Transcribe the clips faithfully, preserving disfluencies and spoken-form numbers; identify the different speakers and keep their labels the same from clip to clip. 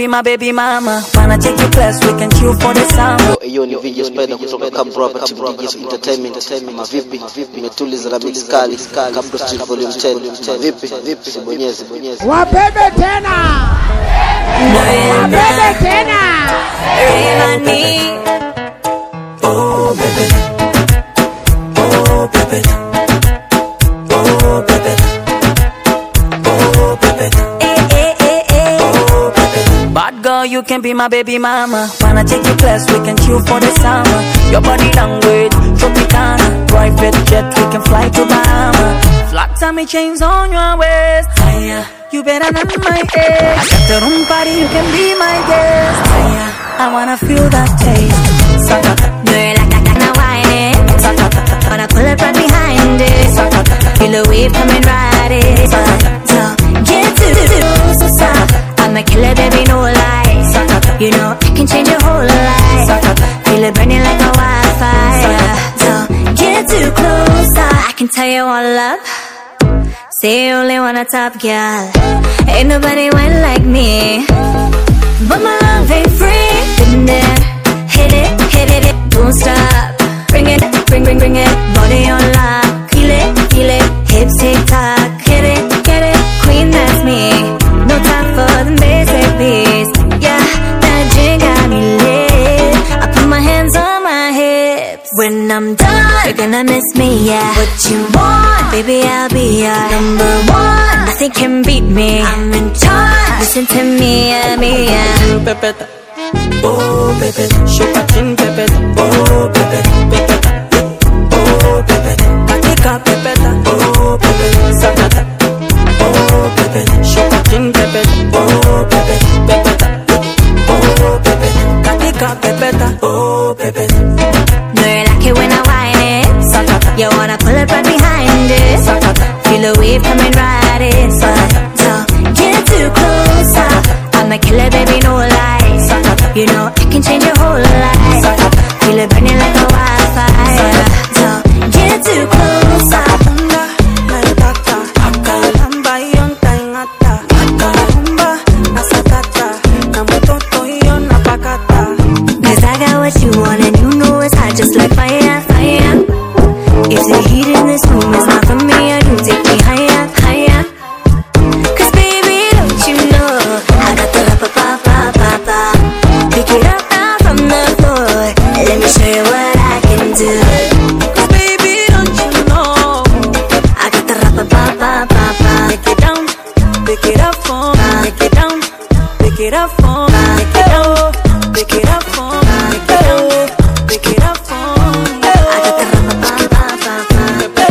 Speaker 1: Be my baby mama, wanna take you class, we can chill for the summer.
Speaker 2: Yo, ni video spider kutoka Kabro hapa Team D J Entertainment. Mavipi, nimetuliza na mix kali, Kabro Street Volume ten. Vipi, vipi, bonyeze, bonyeze.
Speaker 3: Wabebe tena. Wabebe tena.
Speaker 1: Rayvanny. Oh baby. Oh baby. Oh baby. Oh baby. Bad girl, you can be my baby mama. Wanna take you class, we can chill for the summer. Your body language, Tropicana. Private jet, we can fly to Bahama. Flat tummy chains on your waist. Hiya, you better than my ex. I got the room party, you can be my guest. Hiya, I wanna feel that taste. Sakata, girl, I got that whining. Sakata, wanna pull up right behind it. Sakata, feel the wave coming right in. Sakata, get to the so sakata. I'm a killer, baby, no lies. You know, I can change your whole life. Feel it burning like a wildfire. Don't get too close, I can tell you all up. Say you only want a top girl. Ain't nobody went like me. But my love ain't free. Been there, hit it, hit it, it. Don't stop. Bring it, bring, bring, bring it. Body on lock. Feel it, feel it. Hips tick tock. Get it, get it. Queen, that's me. No time for the basic beats. Yeah, that drink got me lit. I put my hands on my hips. When I'm done, you're gonna miss me, yeah. What you want, baby, I'll be your number one. Nothing can beat me, I'm in charge. Listen to me, yeah, me, yeah. Pepeta, oh, pepeta. Shopatin, pepeta, oh, pepeta, pepeta. Oh, pepeta. Katika, pepeta, oh, pepeta. Sakata, oh, pepeta. Shopatin, pepeta, oh, pepeta, pepeta. Oh, pepeta. Katika, pepeta, oh, pepeta. No, you like it when I whine it. Sakata. You wanna pull it right behind it. Sakata. Feel the wave coming right in. But don't get too close. I'm a killer, baby, no lies. Sakata. You know I can change your whole life. Sakata. Feel it burning like a wildfire. Don't get too close. Cause I got what you want and you know it's hot just like fire, fire. If the heat in this room is not for me, I do take me higher, higher. Cause baby, don't you know I got the ra-pa-pa-pa-pa-pa. Pick it up now from the floor. Let me show you what I can do. Cause baby, don't you know I got the ra-pa-pa-pa-pa-pa. Pick it down, pick it up for me. Pick it down, pick it up for me. Pick it down, pick it up for me. Pick it down, pick it up for me. I got the ra-pa-pa-pa-pa-pa.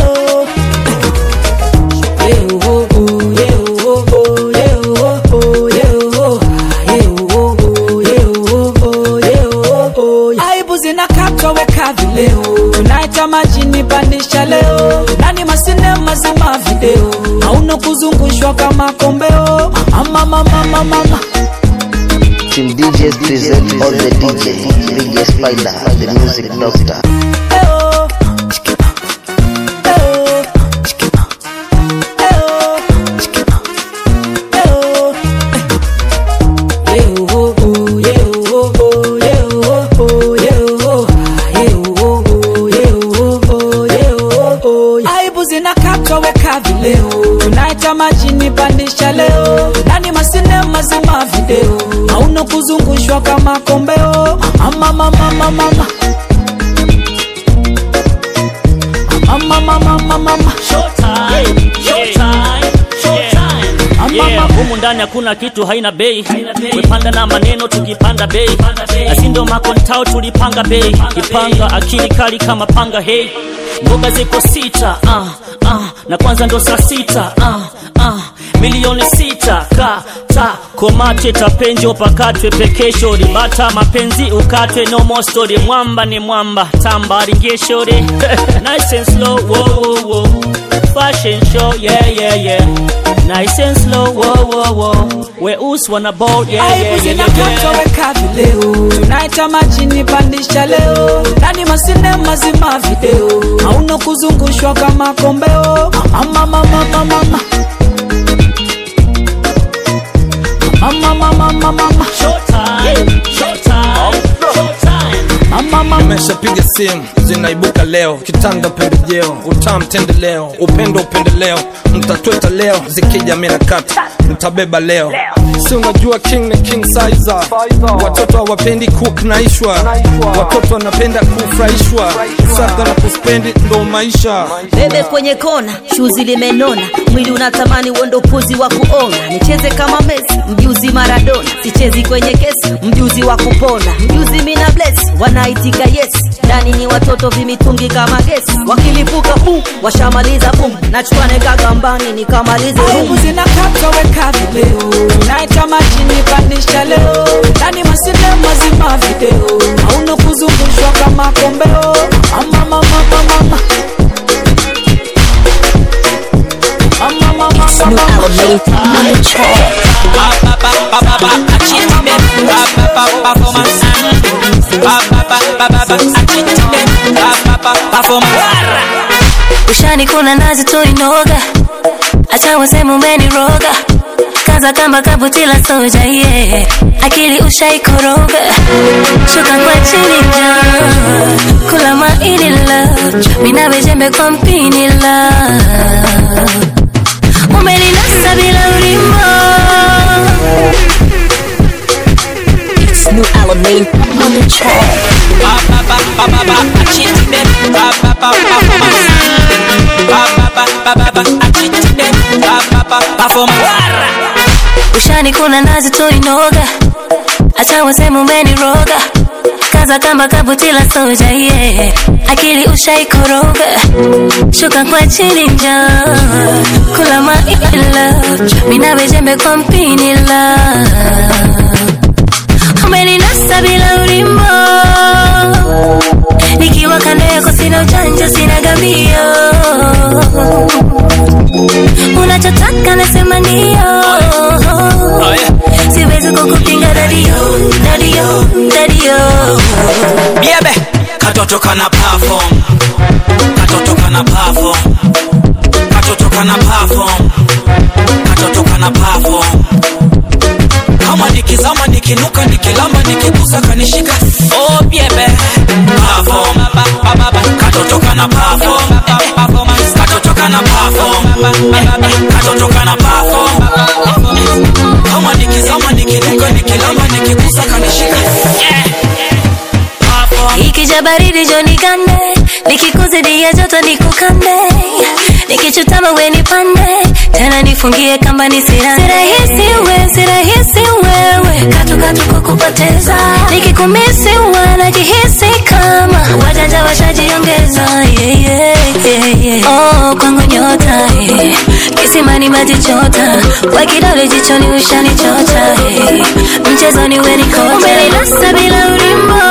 Speaker 1: Aibu zinakatwa weka vileo. Tunaita majini pandisha leo. Nani masinema zima video. Hauna kuzungushwa kama kombeo. Mama mama mama mama.
Speaker 2: Team D Js present all the D J. D J Spider, the music doctor.
Speaker 3: Aibu zinakatwa weka vileo. Tunaita majini pandisha leo. Nani masinema zima video. Hauna kuzungushwa kama kombeo. Mama mama mama mama. Mama mama mama mama.
Speaker 4: Showtime, showtime, showtime. Yeah, humu ndani hakuna kitu haina bei. Wepanda na maneno tukipanda bei. Asindo makontao tulipanga bei. Kipanga akili kali kama panga hey. Mboga ziko sita, ah, ah, na kwanza ndo saa sita, ah, ah, milioni sita, kata, komate tapenjo pakatwe pekesho, ribata mapenzi ukatwe no more story, mwamba ni mwamba, tamba ringesho re, nice and slow, wow, wow, wow, fashion show, yeah, yeah, yeah, nice and slow, wow, wow, wow, we us wanna boat, yeah, yeah, yeah, yeah,
Speaker 3: yeah. Weka vileo. Tunaita majini pandisha leo. Nani masinema zima video. Hauna kuzungushwa kama kombeo. Mama mama mama mama. Mama mama mama mama
Speaker 4: Showtime, showtime, showtime.
Speaker 3: mama mama
Speaker 5: Nimeshapiga simu zinaibuka leo, kitanda pembejeo, utamu tendeleo, upendo upendeleo, mtatweta leo, zikija mina kata, mtabeba leo. Si unajua king ni king sizer, watoto hawapendi kuknaishwa, watoto wanapenda kufurahishwa, sasa na kuspendi ndo maisha.
Speaker 6: Bebe kwenye kona, shuzi limenona, mwili unatamani uondo puzi wa kuona. Nicheze kama Messi, mjuzi Maradona, sichezi kwenye kesi, mjuzi wa kupona. Mjuzi mina bless, wanaitika yes, ndani ni watoto vimitungi kama gesi. Wakilipuka boom, washamaliza boom, nachukwane kagambani nikamalize boom.
Speaker 3: Zinakata weka video, naita majini pandisha leo, ndani masinema zima video, hauna kuzungushwa kama kombeo. Mama mama mama mama mama
Speaker 7: Ushani kuna nazi tu inoga, acha wasemu meni roga, kaza kama kabutila soja yeah. Akili ushaikoroga, shuka kwa chini ja, kula maini love, minawe jembe kwa mpini love. Umeninasa bila urimo, it's new Alamein on the track. Ushani kuna nazi tu inoga, acha wasemu meni roga, kaza kama kabutila soja yeah. Akili ushaikoroga, shuka kwa chini nja, kula maini love, minawe jembe kwa mpini love. Umeninasa bila urimo, nikiwa kando yako sina ujanja sina gambio, unachotaka nasema ndio, siwezi kukupinga dadio, dadio, dadio.
Speaker 3: Biebe, katoto kana perform, katoto kana perform, katoto kana perform, katoto kana perform. Kama nikizama nikinuka nikilamba nikigusa kanishika. Oh biebe, perform, katoto kana perform, katoto kana perform, katoto kana perform. Kama nikizama nikinuka nikilamba nikigusa kanishika.
Speaker 7: Ikija baridi joni gande, nikikuzidi ya joto nikukande, nikichutama we nipande, tena nifungie kamba nisirande. Sirahisi we, sirahisi wewe, katu katu kukupoteza, nikikumisi wanajihisi kama wajanja washajiongeza yeah, yeah, yeah, yeah. Oh kwangu nyota yeah. Kisimani maji chota, kwa kidole jichoni ushani chota yeah. Mchezoni we nikota, umeninasa bila urimo,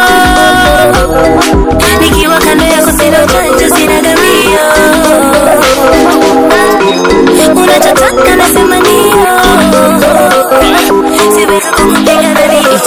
Speaker 7: nikiwa kando yako sina ujanja sina gambio, unachotaka nasema ndio, siwezi kukupiga dadio.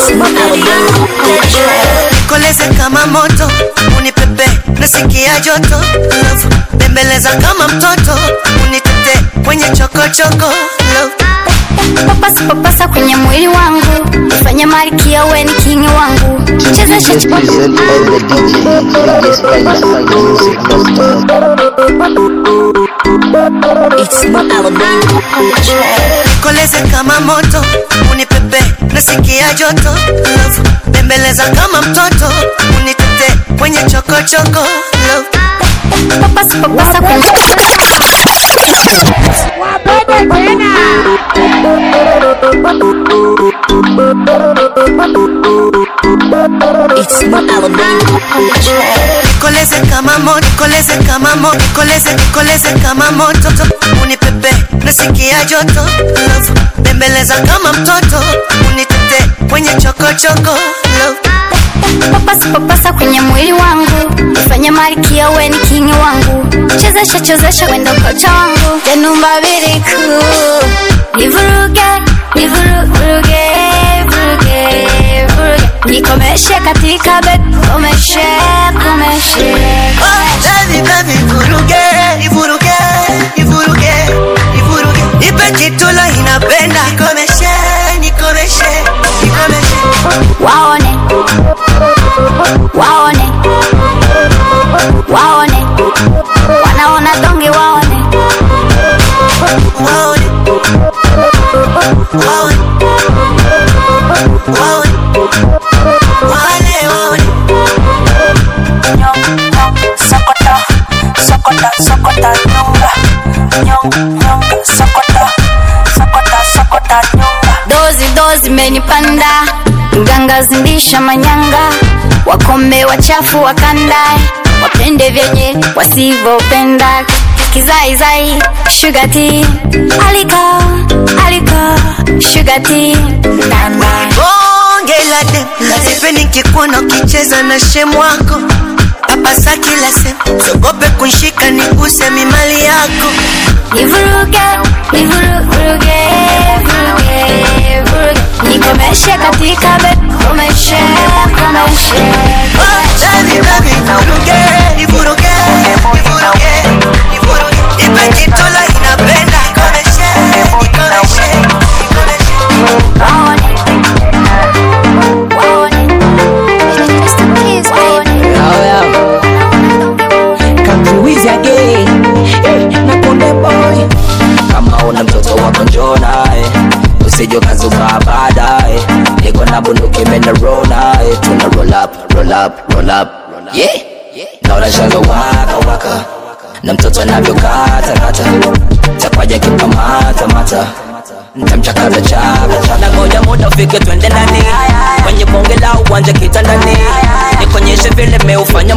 Speaker 8: Koleze kama moto, unipepe nasikia joto, love bembeleza kama mtoto, unitete kwenye choko choko love.
Speaker 9: Papasa papasa kwenye mwili wangu, ufanye malkia we ni king wangu. Cheza shati
Speaker 2: Present by the D J,
Speaker 6: It's new Alamein.
Speaker 8: Koleze kama moto, unipepe nasikia joto, love bembeleza kama mtoto, unitete kwenye choko choko love.
Speaker 9: papasa papasa kwenye
Speaker 6: It's new Alamein.
Speaker 8: Koleze kama moto, koleze kama moto, koleze koleze kama moto, unipepe nasikia joto, love bembeleza kama mtoto, unitete kwenye choko choko love.
Speaker 9: papasa papasa kwenye mwili wangu, ufanye malkia we ni king wangu. Chezesha chezesha wendo kocha wangu, janumba biriku, nivuruge nivuruge vuruge vuruge, nikomeshe katika bed, komeshe komeshe.
Speaker 8: Oh baby baby vuruge nivuruge nivuruge nivuruge, nipe kitu la inapenda, nikomeshe nikomeshe.
Speaker 9: figo zimenipanda, mganga zindisha manyanga, wakome wachafu wakandae, wapende vyenye wasivopenda. Kizai zai sugar tea, aliko aliko sugar tea nana.
Speaker 8: Bonge la dem, sipendi nikikuona ukicheza na shemu wako. Papasa kila sehemu, sogope kunshika niguse mimali yako.
Speaker 9: Nivuruge, nivuruge, vuruge, vuruge. Nikomeshe katika bed, komeshe, komeshe.
Speaker 8: Baby, baby, nivuruge, nivuruge, nivuruge, nivuruge. Ipe kitola inapenda, komeshe, komeshe, komeshe.
Speaker 9: Waone, waone. Just a kiss, baby.
Speaker 3: Oh yeah. Come to Wiz again. Hey, Nakonde boy.
Speaker 10: Kama una mtoto wako njoo naye, usije ukazuka baadaye. Niko na bunduki mena roll naye, tuna roll up, roll up, roll up. Yeah, na unashangaa waka waka, na mtoto anavyokata kata, takwaje kikamata mata, nitamchakaza chaka chaka. Ngoja muda ufike twende ndani, kwenye bonge la uwanja kitandani, nikonyeshe vile meufanya.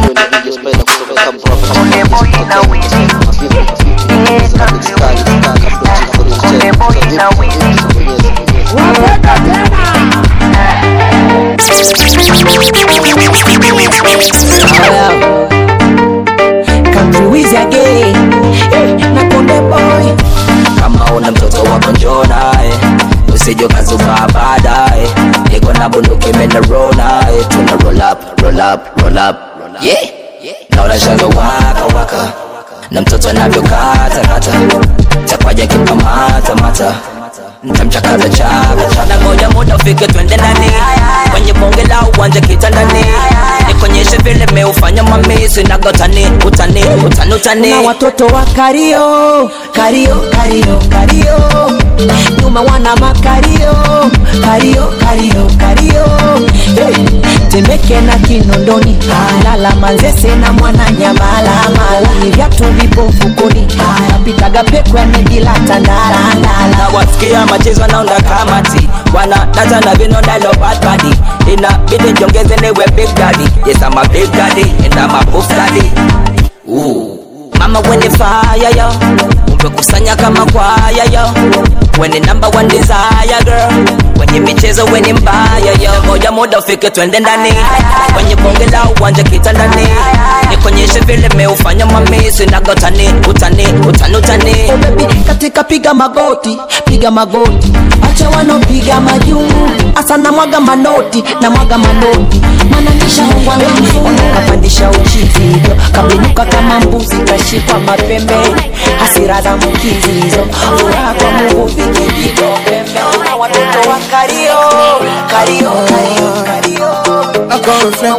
Speaker 10: Kama una mtoto wako njoo naye, usije ukazuka baadaye. Niko na bunduki mena roll naye, tuna roll up, roll up, roll up. Yeah, na unashangaa waka waka, na mtoto anavyokata kata, takwaje kikamata mata, nitamchakaza chaka chaka. Ngoja muda ufike twende ndani, kwenye bonge la uwanja kitandani, nikonyeshe vile meufanya mamisi na gotani, utani, utani, utani.
Speaker 3: Na watoto wa kario, kario, kario, kario, nyuma wana makario, kario, kario, kario. Hey, Temeke na Kinondoni, lala Manzese na mwana Nyamala mala. Ni vyatu vipo mfukoni, napitaga pekwe amejilata ndala ndala.
Speaker 10: Na wasikia machezo na unda kamati, wana data na vino ndalo bad body. Ina bidi njongeze newe big daddy. Yes I'm a big daddy and I'm a puff daddy. Ooh, mama when the fire yo, umekusanya kama kwaya yo. When the number one desire girl, kwenye michezo weni mbaya yo. Ngoja muda ufike twende ndani, kwenye bonge la uwanja kitandani, nikonyeshe vile meufanya mamisi na gotani, utani, utani, utani.
Speaker 3: Oh baby, katika piga magoti, piga magoti, acha wanopiga majungu, asa na mwaga manoti, na mwaga manoti. Mananisha mungu wangu, kapandisha uchizi, kabinuka kama mbuzi, kashikwa mapembe, hasira za mkizizo, furaha kwa mungu vikijigo pembe. Na watoto wa kario, kario, kario, kario,
Speaker 11: I go reflect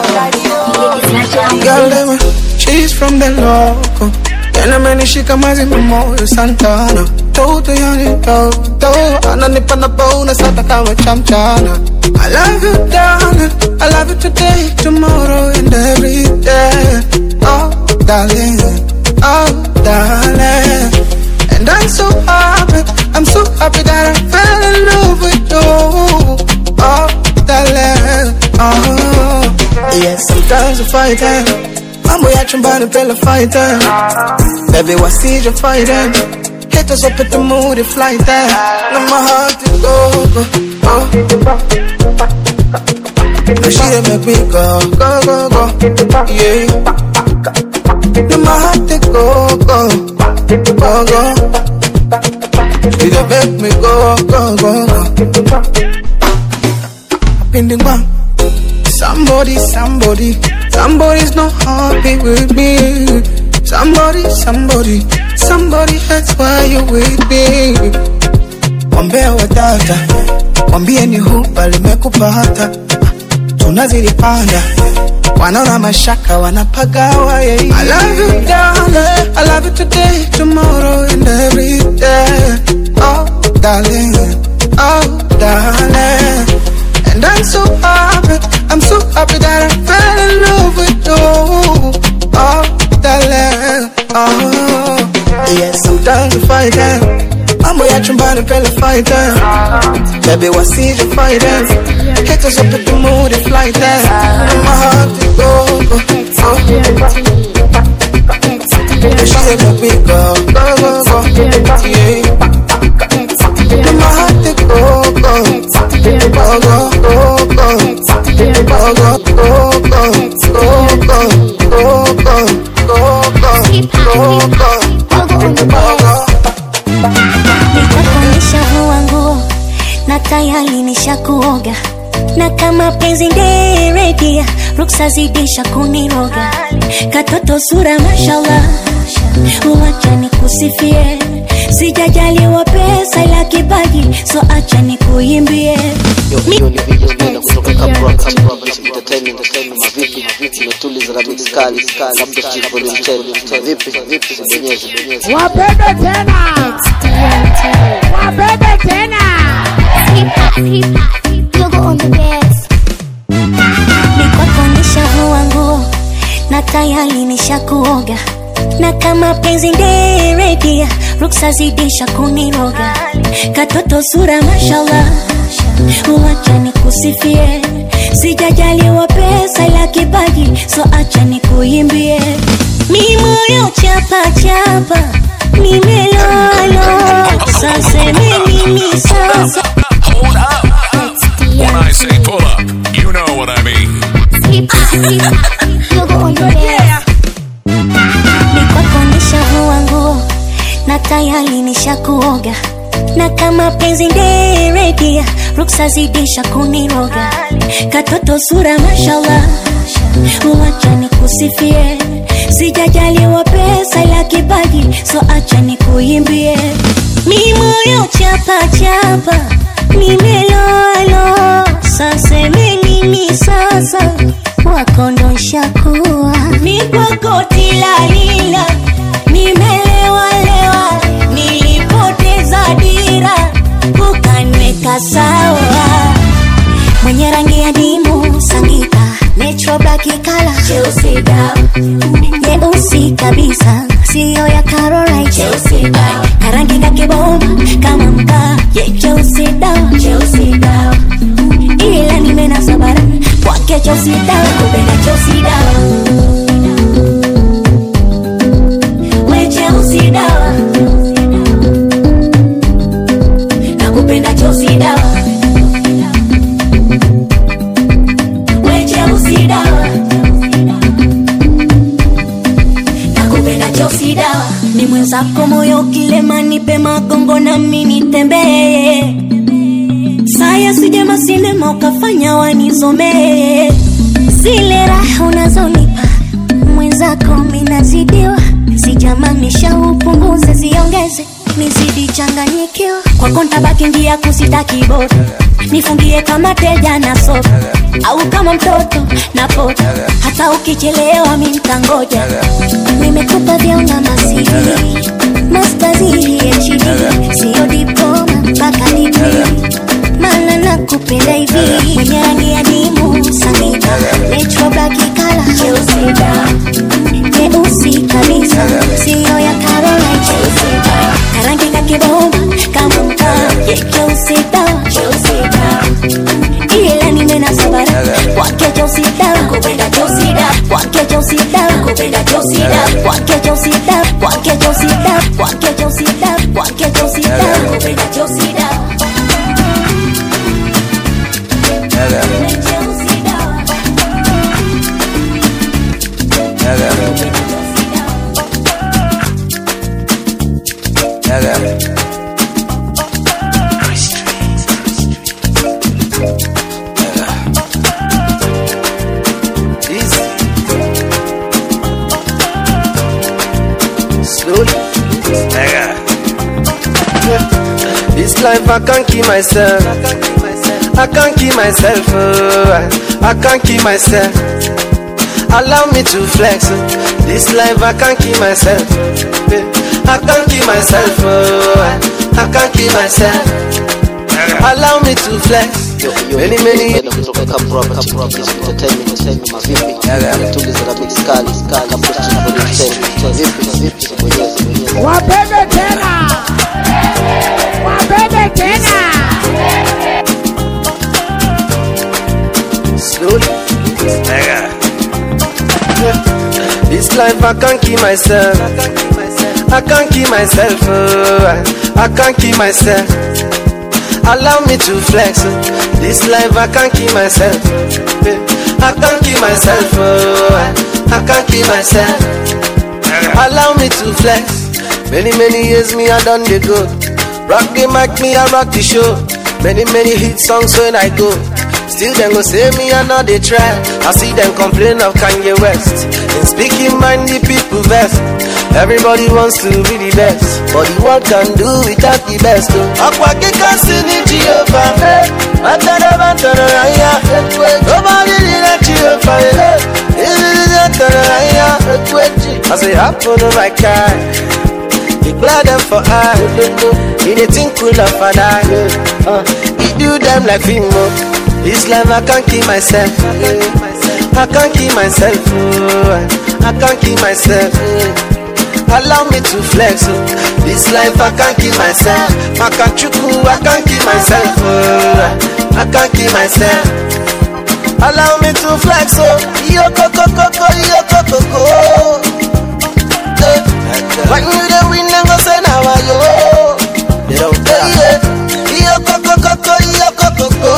Speaker 11: on girl, them, she's from the local. Tena menishika mazi mamoyo Santana. Toto yani toto, ananipa na bonus hata kama chamchana. I love you darling, I love you today, tomorrow and every day. Oh darling, oh darling. And I'm so happy, I'm so happy that I fell in love with you. Oh darling, oh yes, sometimes I fight them. Mambo ya chumbani pela fight them. Baby wasija fight them. Hit us up at the mood and flight them. Now my heart to go, go, oh. Now she done make me go, go, go, go, yeah. Now my heart to go, go, go, go. She done make me go, go, go, go. Bending bang. Somebody, somebody, somebody's not happy with me. Somebody, somebody, somebody that's why you with me. Wambea wadata, wambie ni hupa limekupata. Tunazilipanda, wanaona mashaka wanapagawa, yeah. I love you darling, I love you today, tomorrow and every day. Oh darling, oh darling. And I'm so happy, I'm so happy that I fell in love with you. Oh, darling, oh. Yes, sometimes we fight them. Mambo ya chumbani pele fight them. Baby, wasije fight them. Haters up at the mood, they fly there. My heart to go, go, go. She said, baby, go, go, go, go. Yeah. My heart to go, go, go, go, go, go, go, go, go, go, go, go.
Speaker 12: Nitakuonyesha huwa nguo na tayari nishakuoga, na kama penzi nderedia ruksa zidisha kuniroga. Katoto sura mashallah, uwacha nikusifie, sijajaliwa pesa ila kipaji, so acha nikuimbie.
Speaker 2: Yo ni video nenda kutoka Kabra Kabra Entertainment mavipi mavipi metuliza na mix kali kabla Steve volume ten vipi vipi bonyeza bonyeza
Speaker 13: wabebe tena wabebe tena
Speaker 9: hip hop hip hop logo on the bass.
Speaker 12: Nikuonyesha huwa nguo na tayari nishakuoga, na kama penzi nderedia ruksa zidisha kuniroga. Katoto sura mashallah, uwacha nikusifie, sijajaliwa pesa ila kipaji, so acha nikuimbie. Mi moyo chapa chapa, nimeloa sasa mimi sasa.
Speaker 14: Hold up. When I say pull up, you know what I mean.
Speaker 9: Hip hop hip hop logo on the bass.
Speaker 12: Nikuonyesha huwa nguo na tayari nishakuoga, na kama penzi nderedia ruksa zidisha kuniroga. Katoto sura mashallah, uwacha nikusifie, sijajaliwa pesa ila kipaji, so acha nikuimbie. Mi moyo chapa chapa, nimeloa sasa mimi sasa wakondo shakuwa. Mi kwako tilalila, nimelewa lewa, nilipoteza dira ukanweka sawa. Mwenye rangi ya dimu sangita, natural black color, Chelsea down, nyeusi kabisa, sio ya Caroline, Chelsea down, karangi kake bomba kama mkaa, yeah, Chelsea down, Chelsea down, ila nimena sabara kwake Chelsea down, kupenda Chelsea down, we Chelsea down, nakupenda Chelsea down. Ni mwenzako moyo kilema, nipe magongo na mimi nitembee. Saya sijema sinema ukafanya wanizomee. Zile raha unazonipa mwenzako minazidiwa, sijamanisha upunguze ziongeze nizidi changanyikiwa. Kwa konta baki njia kusitaki bora, nifungie kama teja na sofa, au kama mtoto na pota, hata ukichelewa mimi nitangoja. Nimekupa vyona masiri mastazi H D, sio diploma mpaka degree, maana nakupenda hivi. Mwenye rangi ya dimu sangita, natural black color, Chelsea down, nyeusi kabisa, sio ya Caroline, Chelsea down, karangi kake bomba kama mkaa, yeah, Chelsea down, Chelsea down, ila nimena sabara kwake Chelsea down, kupenda Chelsea down, kwake Chelsea down, kupenda Chelsea down, kwake Chelsea down, kwake Chelsea down, kwake Chelsea down, kwake Chelsea down, kupenda Chelsea down.
Speaker 15: This life I can't keep myself, I can't keep myself, oh, I can't keep myself. Allow me to flex. This life I can't keep myself, I can't keep myself, oh, I can't keep myself. Allow me to flex. Many many
Speaker 2: kutoka Kabra Kabra Entertainment mavipi metuliza na mix kali kabla Steve volume ten vipi vipi bonyeza bonyeza
Speaker 13: wabebe tena wabebe tena
Speaker 15: This life I can't keep myself. I can't keep myself. Oh, I can't keep myself. Allow me to flex. This life I can't keep myself. I can't keep myself. Oh, I can't keep myself. Allow me to flex. Many many years me I done the go. Rock the mic, me I rock the show. Many many hit songs when I go. Still them go say me I know they try. I see them complain of Kanye West. In speaking mind the people best. Everybody wants to be the best, but the world can do without the best. Nobody did let you over. I say happen to my car. He glad them for I. He they think cool of an eye. Uh, he do them like Fimo. This life I can't keep myself. I can't keep myself. I can't keep myself. Allow me to flex. This life I can't keep myself. I can't chuku, I can't keep myself. I can't keep myself. Allow me to flex. Yo coco coco, yo coco coco. When you the win, never say now I yo. They don't care. Yo coco coco, yo coco coco.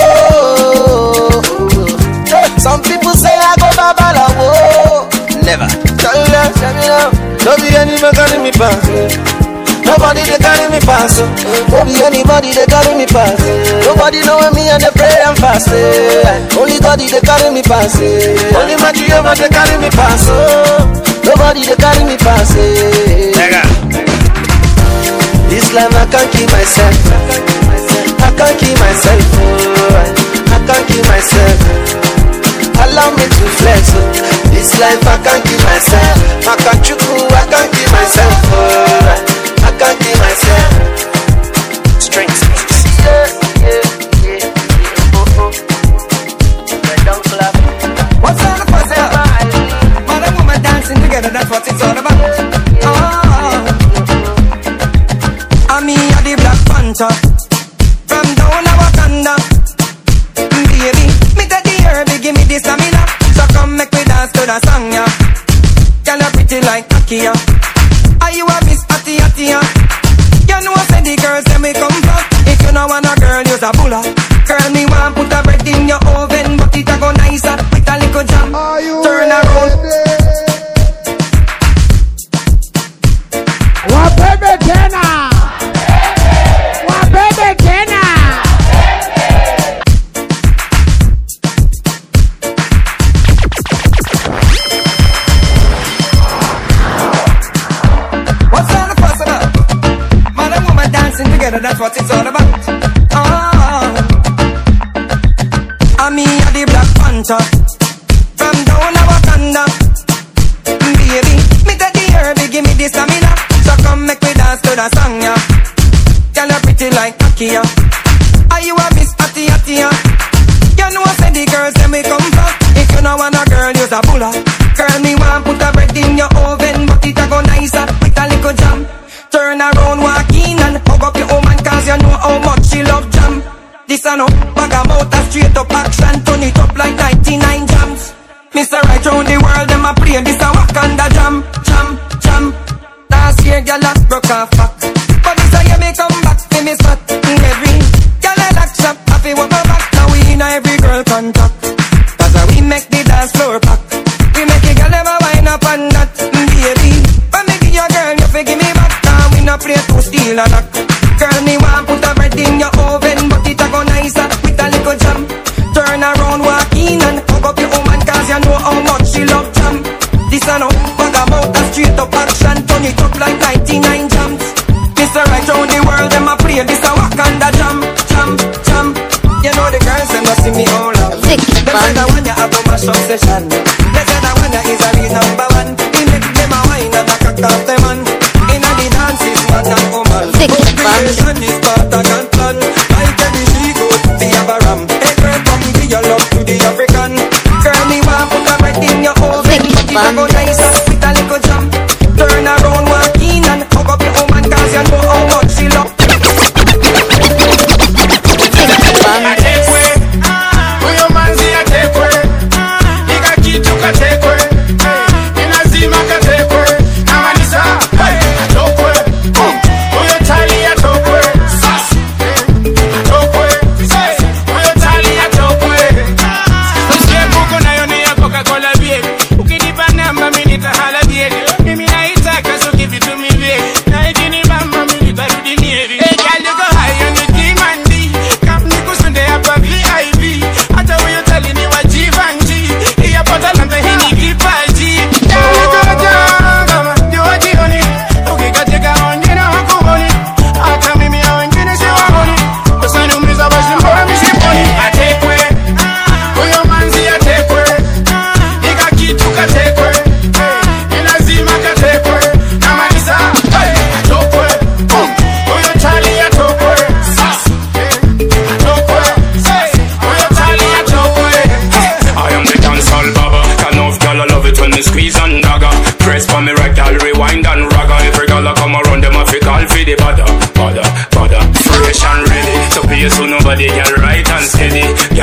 Speaker 15: Some people say I go babalawo. Never. Tell them, tell me now. Don't be anybody carry me pass. Nobody they carry me pass. Don't be anybody they carry me pass. Nobody know me and they pray and fast. Only God they carry me pass. Only my Jehovah they carry me pass. Nobody they carry me pass. This life I can't keep myself. I can't keep myself. I can't keep myself. Allow me to flex. This life I can't keep myself. I can't chuku, I can't keep myself. I can't keep myself. Straight. Yeah, yeah, yeah. Oh, oh. Don't clap. What's all the fuss about? Man and woman dancing together, that's what it's all about. Oh, I mean, you're the Black Panther from down in Wakanda. Baby, me take the herb, give me the stamina. So come make me dance to the song, yeah. Girl, you're pretty like Akia. Are you a Miss Atty Atty, yeah? You know I say the girls, them we come from. If you know want a girl, use a bulla. Girl, me want put a bread in your oven, but it a go nicer with a little jam. Turn around.
Speaker 13: Wa baby tena. Wa baby tena.
Speaker 16: Together, that's what it's all about. Oh, I mean, you're the Black Panther from down in Wakanda. Baby, me take the herb, give me the stamina. So come make me dance to the song, yeah. Girl, you're pretty like Akia. Are you a Miss Atty Atty, yeah? You know I say the girls, them we come from. If you know want a girl, use a bulla. Girl, me want put a bread in your oven, but it a go nicer with a little jam. Turn around, walk in and hug up your woman, cause you know how much she love jam. This a no bag of mouth, straight up action, turn it up like ninety-nine jams. Mister Right round the world, them a play this a Wakanda jam, jam, jam. Last year, girl a broke a fuck, but this a year me come back, see me spot. Every girl a lock shop, happy walk my back, now we in every girl contact. Cause we make the dance floor pack, we make the girl ever wind up on that, baby. When me give your girl, you fi give me back. No play to steal a knock. Girl, me want put a bread in your oven, but it a go nicer with a little jam. Turn around, walk in and hug up your woman, cause you know how much she love jam. This a no bag of mouth, straight up action, turn it up like ninety-nine jams. Mister Right round the world, them a play this a Wakanda jam, jam, jam. You know the girls, them a see me all up. Them say that one you have a mash up session. They say that one you is a real number one. He make them a wine and a cock off them man. Inna the dances, man and woman. Creation is part of God's plan. Like every she goes, the Abraham. Hey girl, come give your love to the African. Girl, me want put a bread in your oven. It a go nicer with a little jam. Turn around, walk in and hug up your woman, cause you know how much she love. I take way, when your man say I take way. He got key to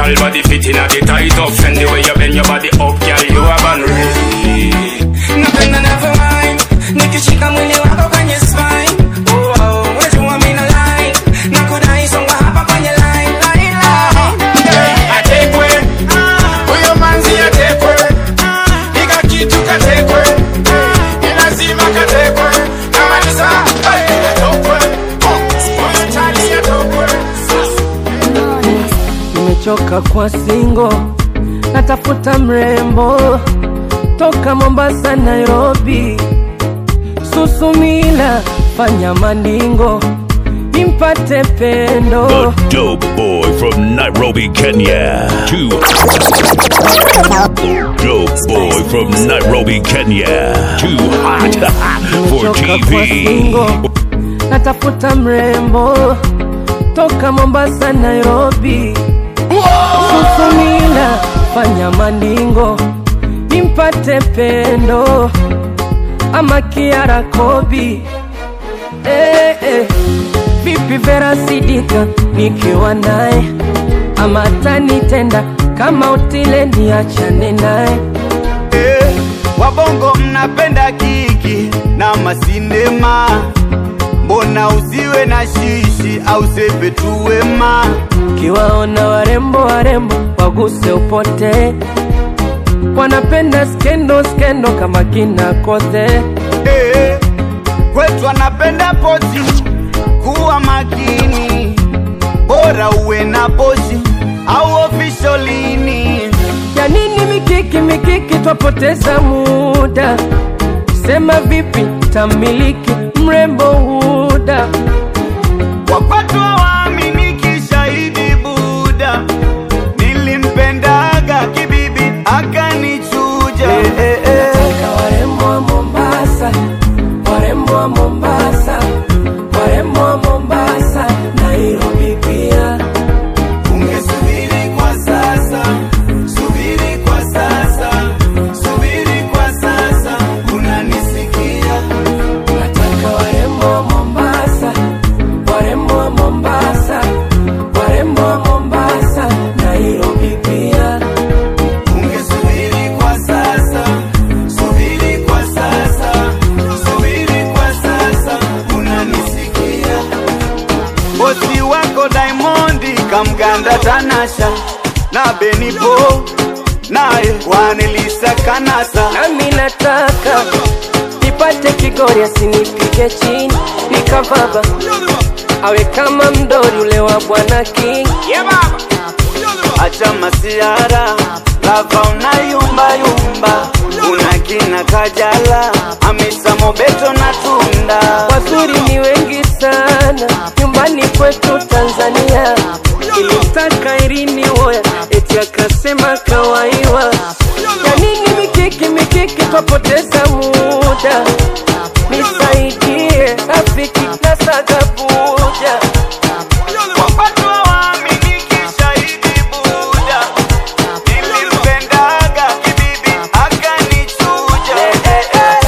Speaker 17: girl body fit in at the tight up. Send the way you bend your body up, girl, you have unready.
Speaker 16: Napenda never mind, nikishika mwili wako kwenye spine. Oh, oh, wajua mina line, nakudai songa hapa kwenye line, line, line.
Speaker 18: Atekwe, huyo manzi atekwe, ika kitu katekwe, inazima katekwe, kama ni saa, atokwe, huyo chali atokwe.
Speaker 19: Nimechoka kwa singo, natafuta mrembo toka Mombasa, Nairobi, Susumila, fanya maningo nimpate pendo.
Speaker 14: The dope boy from Nairobi, Kenya. Too dope boy from Nairobi, Kenya. Too hot for T V.
Speaker 19: Natafuta mrembo toka Mombasa, Nairobi, Susumila, fanya maningo nimpate pendo ama Kiara Kobi. Eh, eh. Vipi Vera Sidika nikiwa naye, ama tanitenda kama Utile niachane naye.
Speaker 20: Eh, wabongo mnapenda kiki na masinema, mbona usiwe na shishi au sepe tuwema.
Speaker 19: Kiwaona warembo warembo waguse upote, wanapenda skendo skendo kama kina Koze.
Speaker 20: Eh, kwetu wanapenda pozi, kuwa makini, bora uwe na pozi au officialini.
Speaker 19: Ya nini mikiki mikiki twapoteza muda, sema vipi tamiliki mrembo Huda.
Speaker 20: Wapatu waaminiki shahidi Buda, nilimpendaga kibibi akanichuja.
Speaker 19: Eh, eh, eh. Nataka warembo wa Mombasa, warembo wa Mombasa, warembo wa Mombasa, Nairobi pia.
Speaker 20: Ungesubiri kwa sasa, subiri kwa sasa, subiri kwa sasa, unanisikia?
Speaker 19: Nataka warembo wa Mombasa, warembo wa Mombasa, warembo wa Mombasa, Nairobi pia.
Speaker 20: Ungesubiri kwa sasa, subiri kwa sasa, subiri kwa sasa, unanisikia? Bosi wako Diamondi kamganda Tanasha na Benipo naye wanelisa Kanasa.
Speaker 19: Nami nataka nipate Kigori asinipige chini nikavaba, awe kama mdori ule wa Bwana King.
Speaker 20: Yeah, baba. Acha masiara, lava unayumba yumba, unakina Kajala, Hamisa Mobeto na Tunda.
Speaker 19: Wazuri ni wengi sana nyumbani kwetu Tanzania, ilitaka Irini Woya eti akasema kawaiwa. Ya nini mikiki mikiki twapoteza muda, nisaidie rafiki na Sagabuja.
Speaker 20: Wapatu waaminiki shahidi Buda, nilimpendaga kibibi akanichuja. Eh, eh, eh.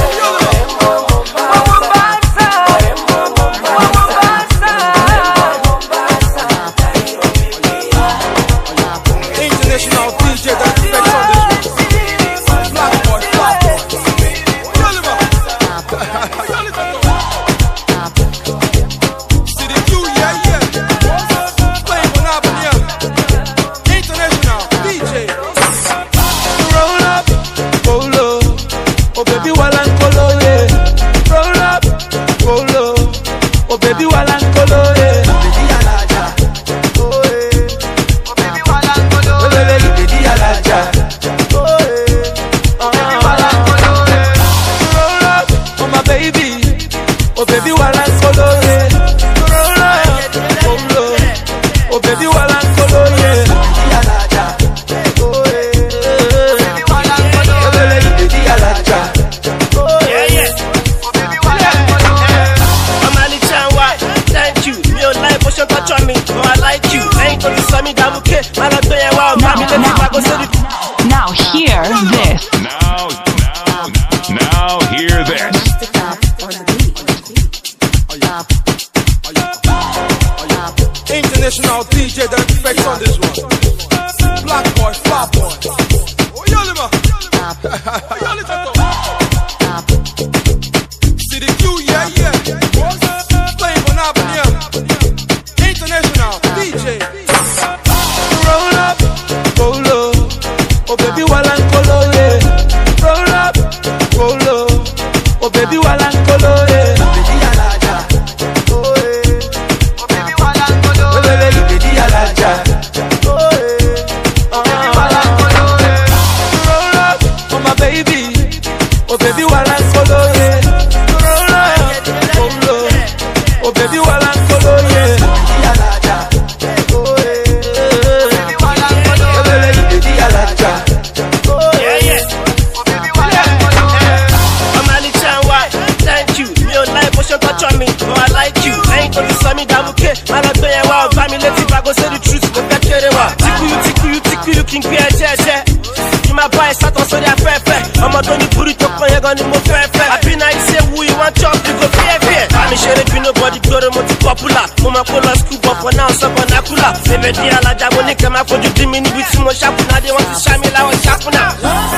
Speaker 18: International D J that affects on this one. Black boy, black boy.
Speaker 19: oh baby walankolo, yeah. Roll up, roll up, oh baby walankolo, yeah. Baby alaja, oh yeah, oh baby walankolo, oh baby baby alaja, oh yeah, oh baby walankolo, yeah. Roll up, oh my baby, oh baby walankolo, yeah. Roll up, roll up, oh baby walankolo, yeah. Baby alaja, oh yeah, baby walankolo, oh baby baby alaja, oh yeah, yeah, oh baby walankolo, yeah.
Speaker 21: I'm Ali Chanwa, thank you. Me on life, motion touch on me, oh I like you. I ain't gonna slam me down, okay? Man, I'm doing wow, family, let's if I go say the truth, go back to the wow. Tiku you, tiku you, tiku you, king Pierre, yeah, yeah. You my boy, sat on so they are fair, fair. I'm a Tony Puri, talk on, you're gonna move fair, fair. I be nice, say who you want chop, you go fair, fair. I'm sure if you nobody, go to multi popular. Mama Cola, scoop up, for now, so vernacular. Never dear, la Jamoni, come out for you, dimini with too much sharp, now they want to shine me like a sharp now.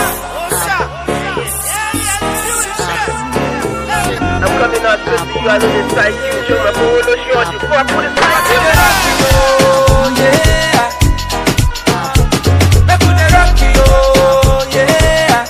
Speaker 21: I'm coming out to see you, I know this side, you show my polo short, you fuck with the side.
Speaker 19: Oh yeah, make we dey rock you, oh yeah.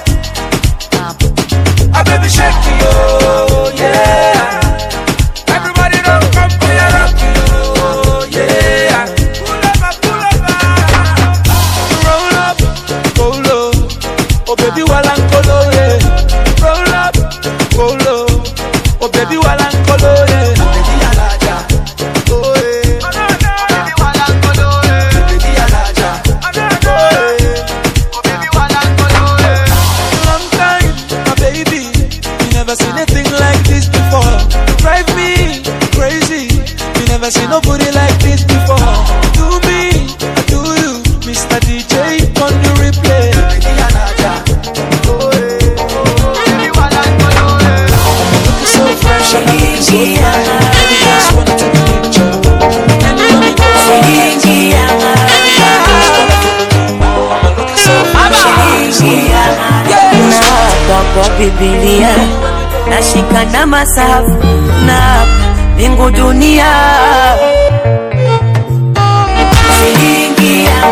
Speaker 19: Ah baby shake you, oh yeah. Everybody don't come for your rock you, oh yeah. Pull up, pull up, roll up, roll up, oh baby walankolo, yeah. Roll up, roll up, oh baby walankolo, yeah. Baby alaja, oh yeah. Baby walankolo, yeah. Baby alaja, oh yeah. Oh baby walankolo, yeah. Long time, my baby, you never seen a thing like this before. Drive me crazy, you never seen nobody like this before. Do me, I do you, Mister D J on the replay. Baby alaja, oh yeah. Baby walankolo, yeah. Looking so fresh and looking so fine. Baby, just wanna take a picture. And you want me to so
Speaker 1: kwa Biblia nashika na masafu na mbingu dunia shilingi ya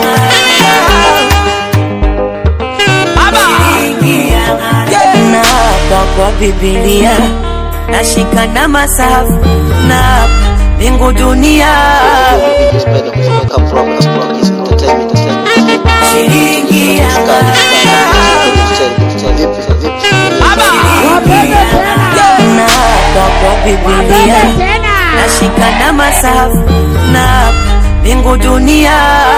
Speaker 1: na kwa Biblia nashika na masafu na mbingu dunia shilingi ya na kwa Biblia nashika na masafu na mbingu dunia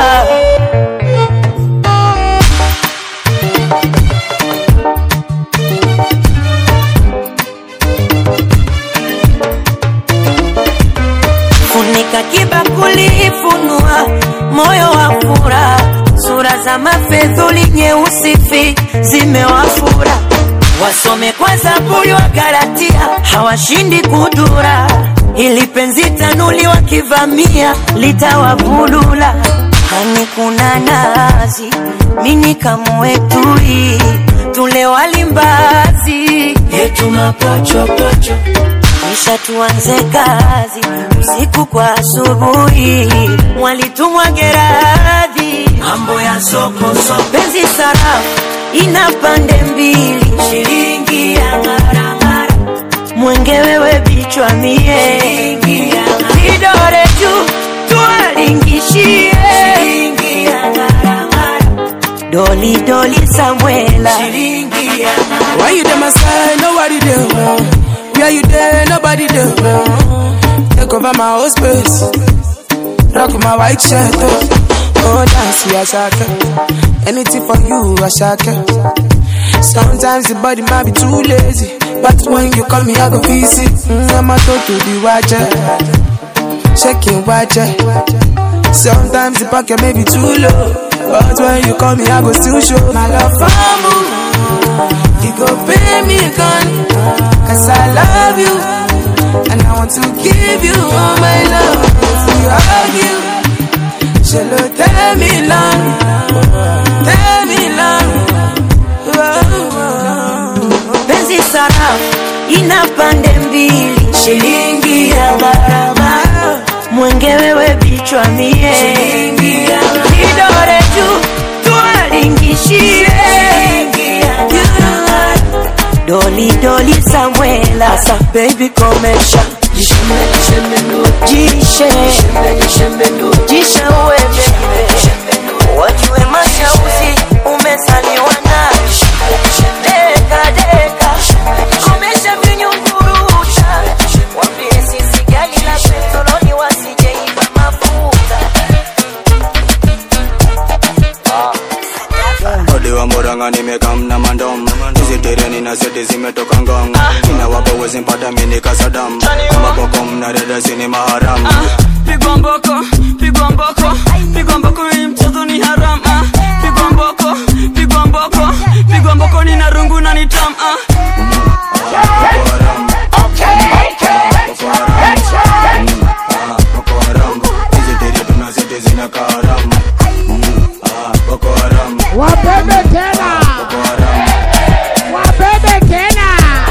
Speaker 1: funika kibakuli funua moyo wa furaha sura za mafedhuli nyeusi fi zimewafura wasome kwa Zaburi wa Galatia hawashindi kudura ili penzi tanuli wakivamia litawavulula hani kuna nazi mini kamwetui tule walimbazi yetu mapocho pocho kisha tuanze kazi usiku kwa asubuhi walitumwa Geradhi mambo ya soko soko penzi sarafu ina pande mbili shilingi ya ngara ngara mwenge wewe bichwa mie shilingi ya ngara kidore juu tualingishie shilingi ya ngara ngara doli doli Samuela shilingi ya ngara.
Speaker 19: Why you there my side nobody there? Where you there nobody there? Take over my whole space, rock my white shirt oh. Oh, dance, yeah, shaka. Anything for you, I shaka. Sometimes the body might be too lazy, but when you call me, I go easy. Mm, I'm a to the watcher, shaking watcher. Sometimes the pocket may be too low, but when you call me, I go still show my love for you. You go pay me a gun, cause I love you, and I want to give you all my love. If we argue, Shelo, tell me long, tell me long.
Speaker 1: Penzi sarafu ina pande mbili shilingi ya gharama mwenge wewe bichwa mie shilingi ya kidore juu tualingishie Dolly Dolly Samuela, asa baby komesha. Jishembe jishembe ndo, jishe jishembe jishembe ndo, jishe uwe baby. Wajue mashauzi umezaliwa na deka deka, komesha vinyunguruta. Wambie sisi gali la petroli wasijeiba mafuta.
Speaker 4: Odi wa moranga nimekam na mandom. Hizi tereni na seti zimetoka ngong. Ina wako wezi mpata mini kasadam. Kama boko mna reda sini maharam.
Speaker 22: Pigwa mboko, pigwa mboko, pigwa mboko hii mchezo ni haram. Pigwa mboko, pigwa mboko, pigwa mboko ni narungu na ni tam.
Speaker 13: Wabebe tena, wabebe tena.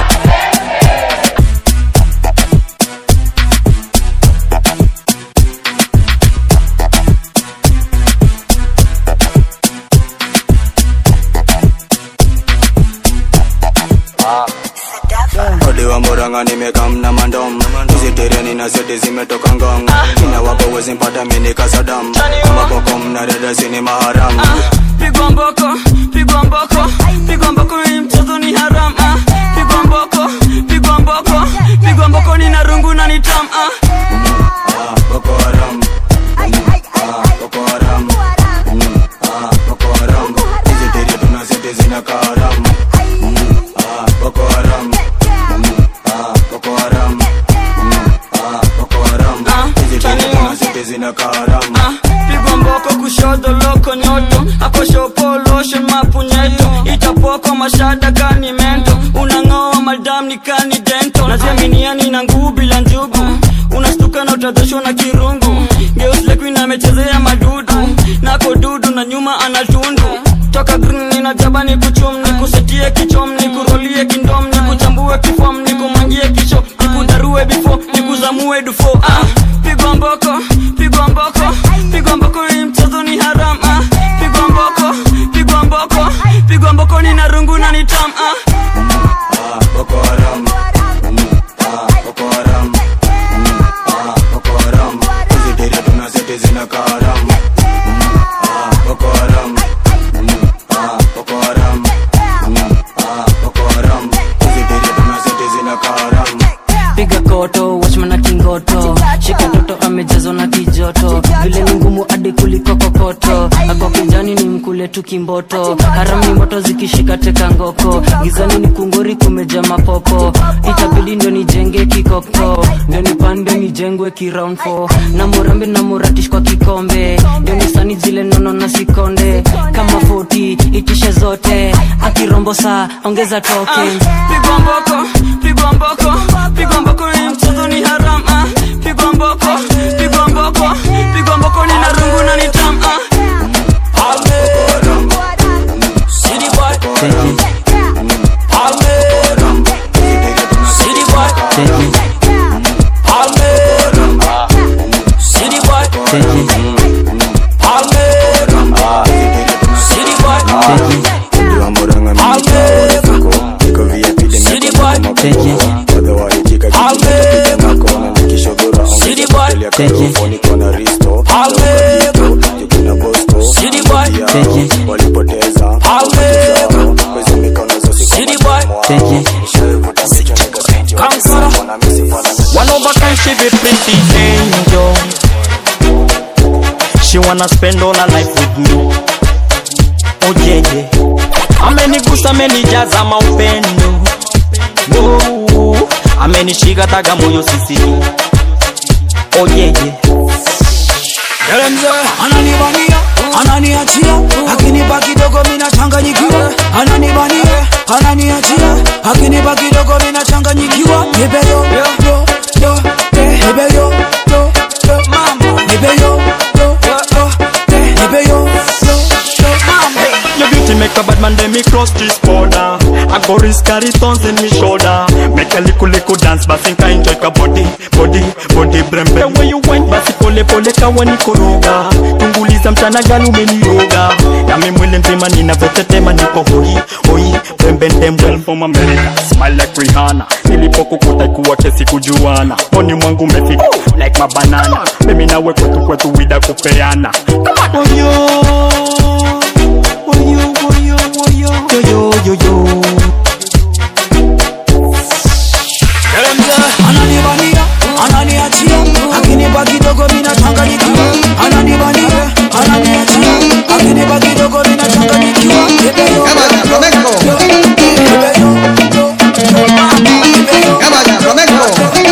Speaker 4: Odi wa moranga nimekam na mandom. Hizi tereni na seti zimetoka ngong. Ina wako wezi mpata mini kasadam. Kama boko mna reda sini maharam.
Speaker 22: Pigwa mboko, pigwa mboko, pigwa mboko hii mchezo ni haram. Pigwa mboko, pigwa mboko, pigwa mboko ni narungu na ni tam.
Speaker 4: Boko haram, Boko haram, Boko haram. Hizi tereni tuna seti zina karam. Boko haram, Boko haram, Boko haram. Hizi tereni tuna seti zina karam.
Speaker 22: Pigwa mboko kushoto loko nyoto, ako shopo lotion mapunyeto. Itapoko mashada kani mento, unangoa madam ni kani dento. Naziaminiani na nguvu bila njugu, unastuka na utadhosho na kirungu. Geusle queen amechezea madudu, nako dudu na nyuma anatundu. Toka green nina jaba ni kuchum, ni kusetie kichom, ni kurolie kindom, ni kuchambue kifom, ni kumangie kisho, ni kudarue before, ni kuzamue dufo. Ah, pigwa mboko, pigwa mboko, pigwa mboko hii mchezo ni haram. Ah, pigwa mboko, pigwa mboko, pigwa mboko ni narungu na ni tam. Ah,
Speaker 4: Boko haram, Boko haram, Boko haram. Hizi tereni tuna seti zina karam. Boko haram, Boko haram, Boko haram. Hizi tereni tuna seti zina karam.
Speaker 22: piga koto, watchman na kingoto. Shika toto amejazwa na kijoto, vile ni ngumu hadi kuliko kokoto. Ako kijani ni mkule tu kimboto, harami moto zikishika teka ngoko. Gizani ni kungori kumeja mapopo, itabidi ndio nijenge kikoko. Ndio nipande nijengwe ki round four, na murambe na muratish kwa kikombe. Ndio nisani zile nono na sikonde, kama forty itishe zote. Akirombo saa ongeza token. Pigwa mboko, pigwa mboko, pigwa mboko hii mchezo ni haram. Pigwa mboko, pigwa mboko, pigwa mboko ni narungu na ni tam. City boy, Almeida, City boy, Almeida, City boy, Almeida, City boy, City boy, City boy, City boy, walipoteza City boy,
Speaker 23: one over time she be pretty angel. She wanna spend all her life with me. Oh yeah, yeah. Amenigusa, amenijaza maupendo. Oh, amenishika taga moyo sisi. Oh yeah, yeah.
Speaker 24: Derenze, ananibania, ananiachia, akinipa kidogo mina changanyikiwa. Ananibania, ananiachia, akinipa kidogo mina changanyikiwa. Nipe yo, yo, yo, nipe yo, yo, yo, mama. Nipe yo, yo, yo, nipe yo, yo, yo, mama.
Speaker 23: Your beauty make a bad man, then me cross this border. I go risk carry tons in me shoulder. Make a little little dance, but think I enjoy ka body, body, body brembe. The way you went, basi pole pole kawani koroga. Tunguliza mchana galu meni yoga. Na mimi mwili mzima ninavyotetema niko hoi, hoi, brembe ndembe from America. Smile like Rihanna. Nilipokukuta kuwote sikujuana. Moni mwangu umefika like mabanana. Mimi nawe kwetu kwetu wida kupeana. Oyo, oyo, oyo, oyo, yo yo yo.
Speaker 24: Ananibania, ananiachia, akinipa kidogo mimi nachanganyikiwa. Ananibania, ananiachia, akinipa kidogo mimi nachanganyikiwa. Kama na Flamenco. Kama na Flamenco.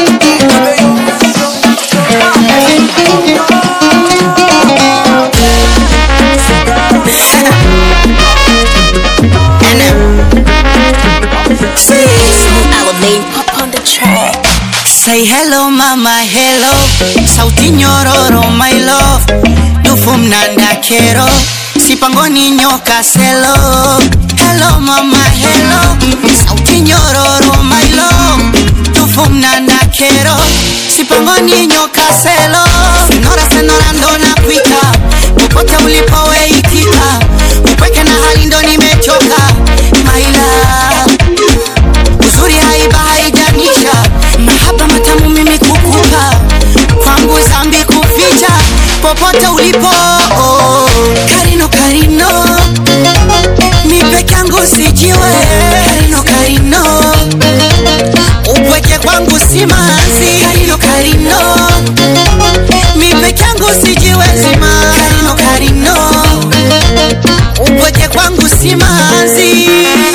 Speaker 5: Say hello mama hello, sauti nyororo my love, dufu mnanda kero, sipangoni nyoka selo. Hello mama hello, sauti nyororo my love, dufu mnanda kero, sipangoni nyoka selo. Senora senora ndo nakuita, popote ulipowe itika, upweke na hali ndo nimechoka my love. Uzuri haiba haijanisha, mahaba matamu mimi kukupa, kwangu zambi kuficha, popote ulipo. Oh, Karino Karino, mi peke yangu sijiwe. Karino Karino, upweke kwangu simanzi. Karino Karino, mi peke yangu sijiwe zima. Karino Karino, upweke kwangu simanzi.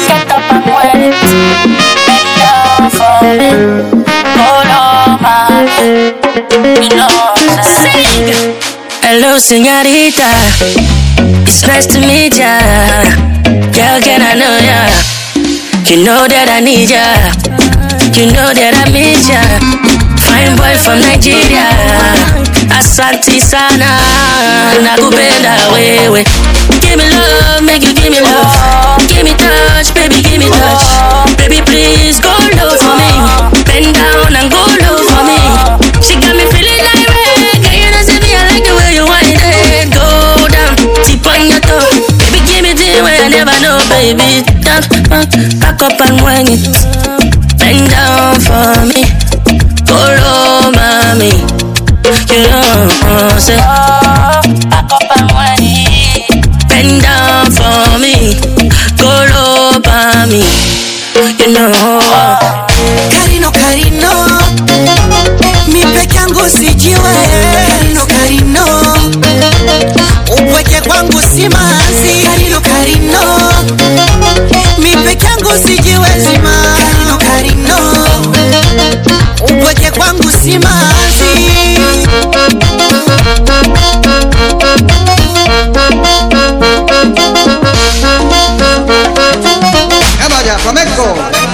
Speaker 6: Hello, señorita. It's nice to meet ya. Girl, can I know ya? You know that I need ya. You know that I miss ya. Fine boy from Nigeria. Asante sana, nakupenda wewe. Give me love, make you give me love. Give me touch, baby, give me touch. Baby, please go low for me. Bend down and go low for me. She got me feeling like red. Girl, you know see me, I like the way you wind it. Go down, tip on your toe. Baby, give me the way I never know, baby. Down, back, back up and wind it. Bend down for me. Go low, mommy. You know, say back up and wind it. Bend down for me. Go low, mommy. You know.
Speaker 5: Karino Karino, mi peke yangu sijiwe. Karino Karino, upweke kwangu simanzi. Karino Karino, mi peke yangu sijiwe zima. Karino Karino, upweke kwangu simanzi.
Speaker 24: Kama ya Flamenco.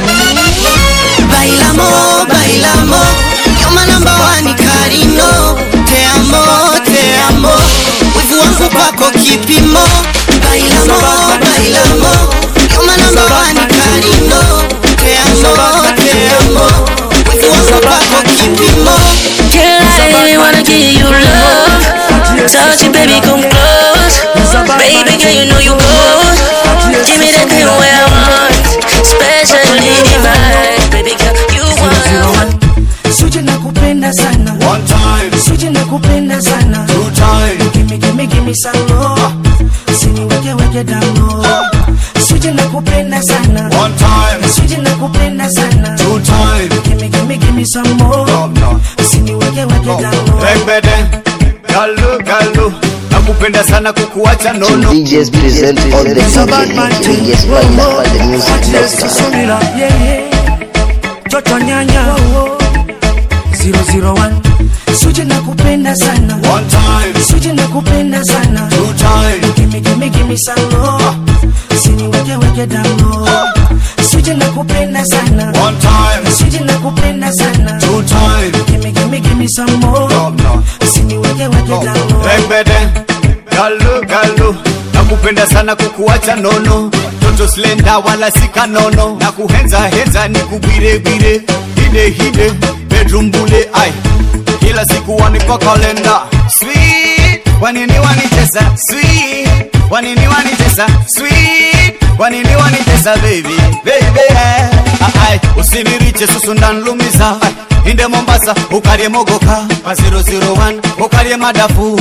Speaker 5: Bailamo, bailamo, you're my number one Karino. Te amo, te amo, wivu wangu kwako kipimo. Bailamo, bailamo, you're my number one Karino. Te amo, te amo, wivu wangu kwako kipimo.
Speaker 6: Girl, I really wanna give you love. Touch it, baby, come close. Baby, girl, you know you good. Give me that thing where I want, especially divine. Baby girl, you want.
Speaker 24: Suje nakupenda sana. One time. Suje nakupenda sana. Two time. Gimme, gimme, gimme some more. Sini weke weke down low. Suje nakupenda sana. One time. Suje nakupenda sana. Two time. Gimme, gimme, gimme some more. No, no. Sini weke weke down low.
Speaker 7: Rebede, galu, galu. Nakupenda sana kukuacha no no.
Speaker 2: D Js present all the D Js find all the music next
Speaker 24: yeah, yeah. Toto nyanya zero zero one. Suje nakupenda sana.
Speaker 7: One time.
Speaker 24: Suje nakupenda sana.
Speaker 7: Two time.
Speaker 24: Gimme, gimme, gimme some more. Sini weke weke down low. Suje nakupenda sana.
Speaker 7: One time.
Speaker 24: Suje nakupenda sana.
Speaker 7: Two time.
Speaker 24: Gimme, gimme, gimme some more.
Speaker 7: No, no.
Speaker 24: Sini weke weke down low.
Speaker 7: Rebede, galu, galu. nakupenda sana kukuacha nono, toto slenda wala sika nono, na kuhenza henza ni kubire bire, hide hide bedroom bule ai, kila siku wani kwa kalenda. Sweet, wanini wanitesa sweet, wanini wanitesa sweet, wanini wanitesa baby baby eh. Ai, usiniriche susundan lumiza ai, inde Mombasa ukarie mogoka pa zero zero one ukarie madafu.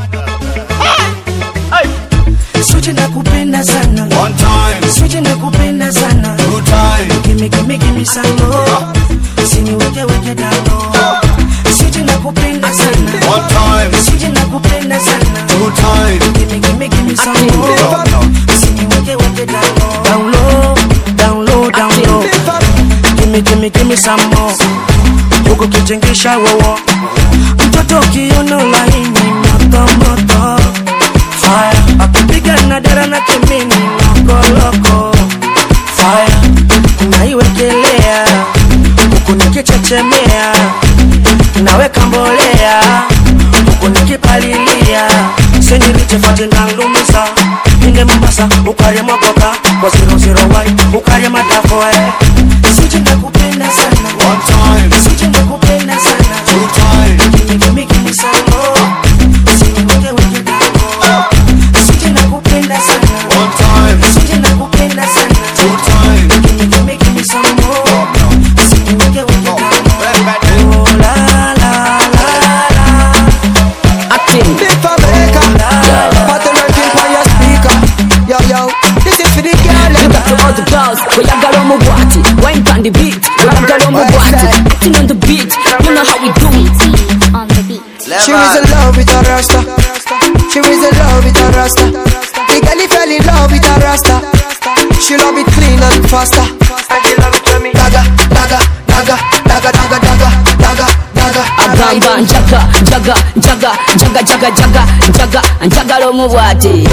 Speaker 7: Ai,
Speaker 24: Suje nakupenda sana
Speaker 7: one time,
Speaker 24: Suje nakupenda sana
Speaker 7: two time,
Speaker 24: gimme gimme gimme some more, usiniweke weke down. Suje nakupenda sana
Speaker 7: one time,
Speaker 24: Suje nakupenda sana
Speaker 7: two time,
Speaker 24: gimme gimme gimme some more, usiniweke weke down. Down low, down low, down low, gimme gimme gimme some more, huko kijengisha wowo, mtoto kiona laini moto moto. Fire, akipiga na dara na kemini loko loko. Fire, naiwekelea huku nikichechemea, naweka mbolea huku nikipalilia. Seniriche fati na lumiza, inde Mombasa ukarie mogoka kwa zero zero one ukarie madafu eh. Sije nakupenda sana
Speaker 7: one time,
Speaker 24: Sije nakupenda sana
Speaker 7: two time,
Speaker 24: gimme gimme gimme some more, usiniweke weke down. Sije nakupenda sana
Speaker 7: one time,
Speaker 24: Sije nakupenda sana
Speaker 7: two time,
Speaker 24: gimme gimme gimme some more, usiniweke weke down. Oh la la la la,
Speaker 15: Acting Big America, Pattern working for your speaker. Yo yo, this is for the girl.
Speaker 6: You got to all the girls, we are got on my body. Wine on the beat, we are got on my body. Acting on the beat, you know how we do it.
Speaker 9: On the beat.
Speaker 15: She was in love with a rasta. She was in love with a rasta. The girl fell in love with a rasta. She love it clean and faster. And she love it when me daga, daga, daga, daga, daga, daga, daga, daga.
Speaker 6: Agamba njaga, njaga, njaga, njaga, njaga, njaga, njaga, njaga lo mubwati.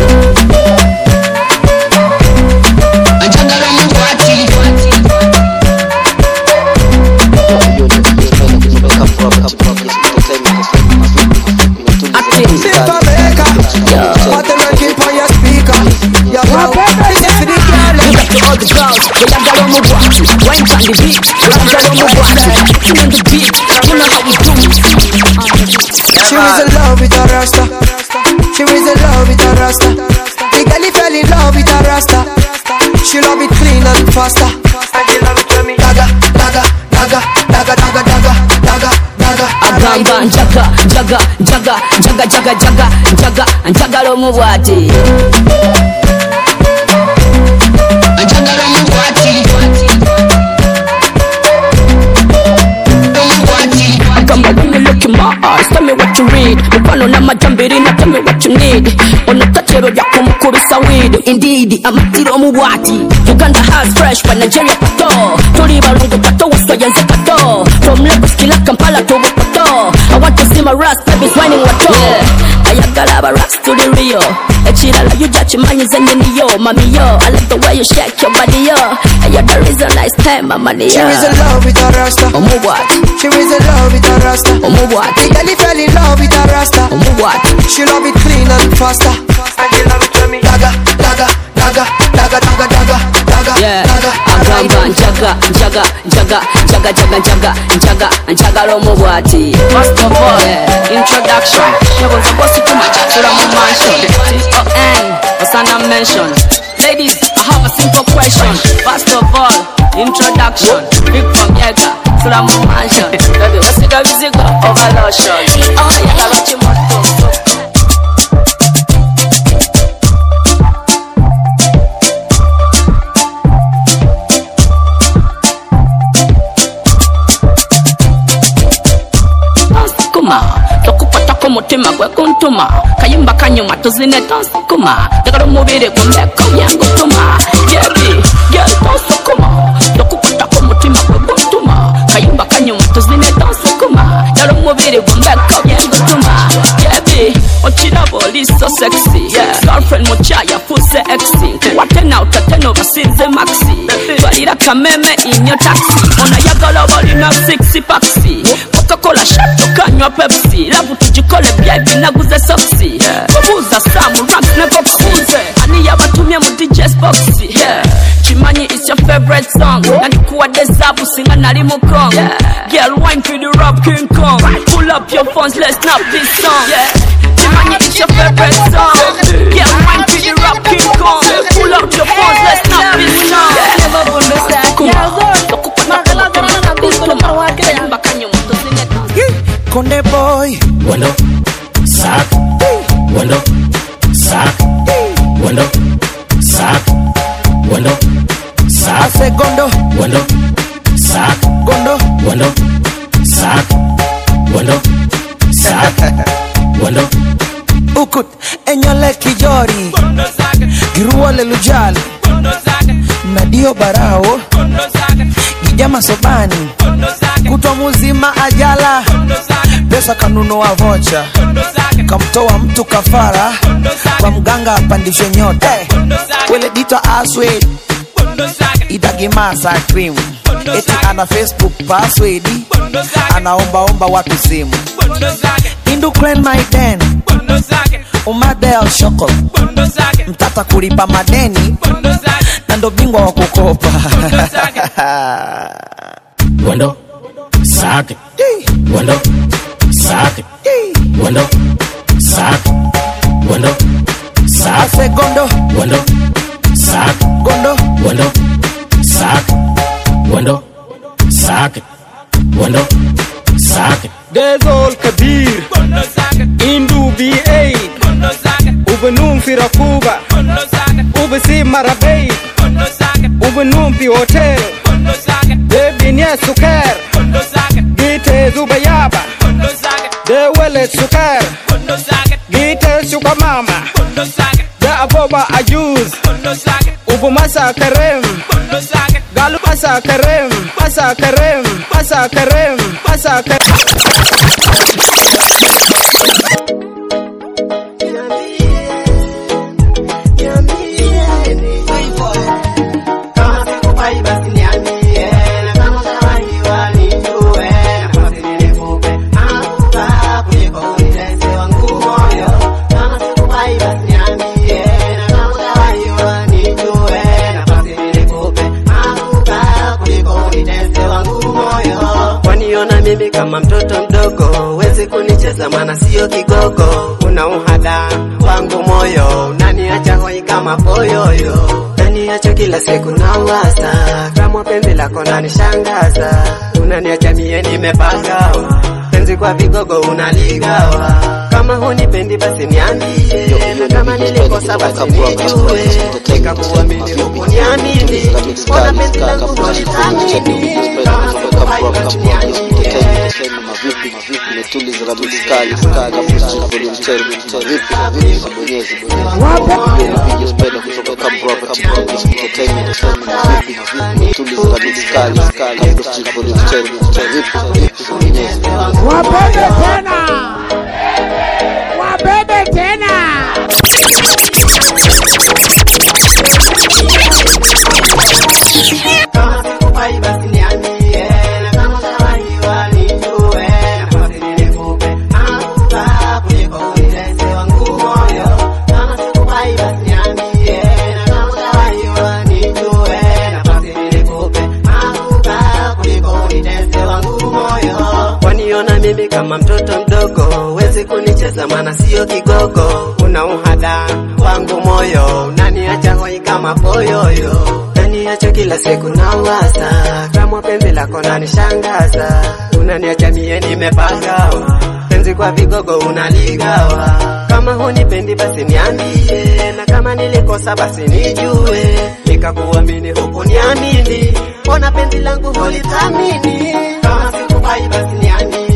Speaker 6: Njaga lo mubwati.
Speaker 15: Acting Big America, Pattern working for your speaker. Yo yo, this is for the girl.
Speaker 6: You got to all the girls, we are got on my body. Wine on the beat, we are got on my body. Acting on the beat, you know how we do it.
Speaker 15: She was in love with a rasta. She was in love with a rasta. The girl fell in love with a rasta. She love it clean and faster. And she love it when me daga, daga, daga, daga, daga, daga, daga, daga.
Speaker 6: Agamba njaga, njaga, njaga, njaga, njaga, njaga, njaga, njaga lo mubwati. Njaga lo mubwati. Agamba when you look in my eyes, tell me what you read. Mupano na majambiri na tell me what you need. Onatachero ya kumukubisa weed. Indeed, amatiro mubwati. Uganda has fresh when Nigeria pato. Tori balungu pato waswayanze pato. From Lagos kila Kampala to Wapato. I want to see my rust babies whining wato. Yeah, ayagala ba rust to the Rio. Echirala you judge mine zenye niyo. Mami yo, I like the way you shake your body yo. And you're the reason I spend my money yo.
Speaker 15: She was in love with a rasta.
Speaker 6: Omo what?
Speaker 15: She was in love with a rasta.
Speaker 6: Omo what?
Speaker 15: The girl fell in love with a rasta.
Speaker 6: Omo what?
Speaker 15: She love it clean and faster. And she love it when me daga, daga, daga, daga, daga, daga, daga,
Speaker 6: yeah.
Speaker 15: daga.
Speaker 6: Agamba njaga, njaga, njaga, njaga, njaga, njaga, njaga, njaga lo mubwati. First of all, yeah, introduction. You're supposed to come and chat to my mansion. T O N, Osana mention. Ladies, I have a simple question. First of all, introduction. Big from Yega, to my mansion. Baby, what's the music of a lotion? Oh, yeah, I got you more. Tokupatako mutima gwe kuntuma kayimba kanyuma tuzine tonsukuma njagala omubiri gumbeko byangutuma yebi girl tonsukuma tokupatako mutima gwe kuntuma kayimba kanyuma tuzine tonsukuma njagala omubiri gumbeko byangutuma yebi okirabo oli so sexy yeah. Girlfriend muchaya fuse exi watena utateno basinze maxi twalira kameme inyo taxi onayagala balina six paxi Coca-Cola shot tukanywa Pepsi, labu tujikole baby naguze soksi, yeah. Kubuza samu rocks na boxi, ani ya watumia mu D J's boxi, yeah. Chimanyi is your favorite song, na nikuwa desabu singa nali mukong, yeah. Girl wine for the rap King Kong, pull up your phones let's snap this song, yeah. Chimanyi is your favorite song, girl wine for the rap King Kong, pull up your phones let's snap this song, yeah. Never bunda
Speaker 24: Konde boy,
Speaker 23: Wando, sack, Wando, sack, Wando, sack, Wando, sack,
Speaker 24: segundo,
Speaker 23: Wando, sack,
Speaker 24: gondo,
Speaker 23: Wando, sack, Wando, sack, Wando.
Speaker 24: Ukut, enyole kijori, giruole lujali, nadio barao, gijama sobani, kutwa muzima ajala, pesa kanuno wa vocha, kamtoa mtu kafara, kwa mganga apandishe nyota, wele dito aswed, itagimasa cream, eti ana Facebook password, anaomba omba watu simu, indu clan my den, umadel shoko, mtata kulipa madeni, nando bingwa wa kukopa.
Speaker 23: Wando, sack, Wando, sack, Wando, sack, Wando, sack,
Speaker 24: segundo,
Speaker 23: Wando, sack,
Speaker 24: gondo,
Speaker 23: Wando, sack, Wando, sack, Wando, sack.
Speaker 3: There's all Kabir, Indu B eight, Ubenum Firakuba, Ubesi Marabay, Ubenum Pi Hotel, Debinia Sukar, Gite Zubayaba, De Wele Sukar, Gite Sukamama, Da Aboba Ayuz, Ubumasa Karem, Galu Pasa Karem, Pasa Karem, Pasa Karem, Pasa Karem.
Speaker 8: Mimi kama mtoto mdogo, wezi kunicheza maana sio kigogo. Una uhada wangu moyo, unaniacha hoi kama poyoyo. Unaniacha kila siku na wasa, kama penzi lako nanishangaza. Unaniacha mie nimepagawa, penzi kwa vigogo unaligawa. Kama hunipendi basi niambie, na kama nilikosa basi nijue. Nikakuamini huku niamini, ona penzi langu hulithamini.
Speaker 2: Mavipi mavipi metuliza na mixkali skali muziki volume ten vipi vipi sabonyezi na video spenda kutoka Cambrava T V Entertainment vipi vipi metuliza na mixkali skali muziki volume ten vipi vipi sabonyezi
Speaker 13: wabebe tena wabebe tena
Speaker 8: mimi kama mtoto mdogo, wezi kunicheza maana sio kigogo. Una uhada wangu moyo, unaniacha hoi kama poyoyo. Unaniacha kila siku na wasa, kama penzi lako nanishangaza. Unaniacha mie nimepagawa, penzi kwa vigogo unaligawa. Kama hunipendi basi niambie, na kama nilikosa basi nijue. Nikakuamini huku niamini, ona penzi langu hulithamini. Kama sikupai basi niambie.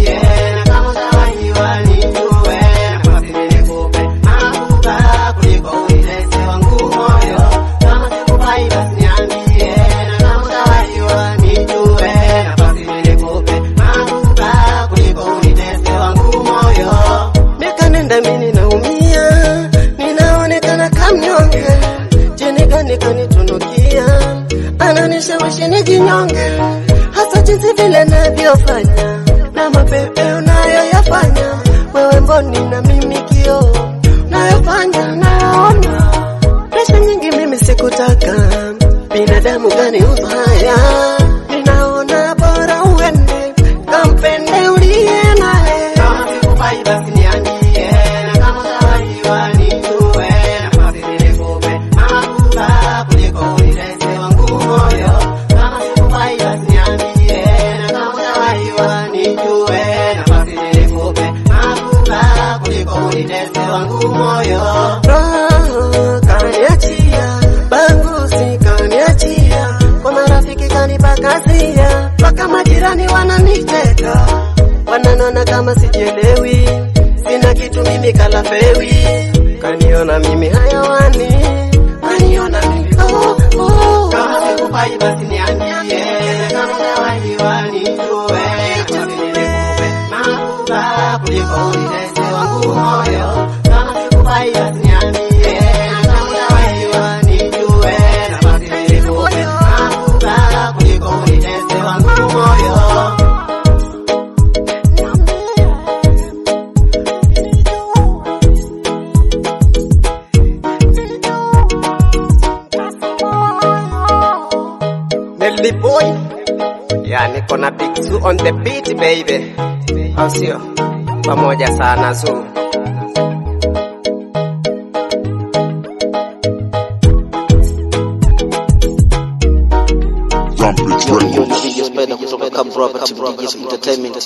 Speaker 8: Ananishawishi nijinyonge, hasa jinsi vile navyofanya. na mapepe unayoyafanya wewe mboni na mimi kioo unayofanya naona pesa nyingi mimi sikutaka binadamu gani ubaya ninaona bora uende kampende uliye naye kama sikufai basi niambie na kama zawadiwa nijue nafasi nilikupe makuba kuliko unilete wangu moyo kama sikufai basi niambie na kama zawadiwa nijue nafasi nilikupe makuba kuliko unilete wangu moyo roho kaniachia bangusi kaniachia kwa marafiki kanipakazia mpaka majirani wananicheka wananona kama sijielewi sina kitu mimi kalafewi kaniona mimi hayawani kaniona mimi oh, oh. Kama sikufai basi niambie kama zawadiwa nijue kama nilikupe makuba kuliko unilete wangu moyo kama sikufai basi niambie kama zawadiwa nijue kama nilikupe makuba kuliko unilete wangu moyo. Nelly boy, yeah, niko na big two on the beat baby, au sio? Pamoja sana zoo.
Speaker 2: Yo, ni video Spider kutoka Camp Robert Entertainment.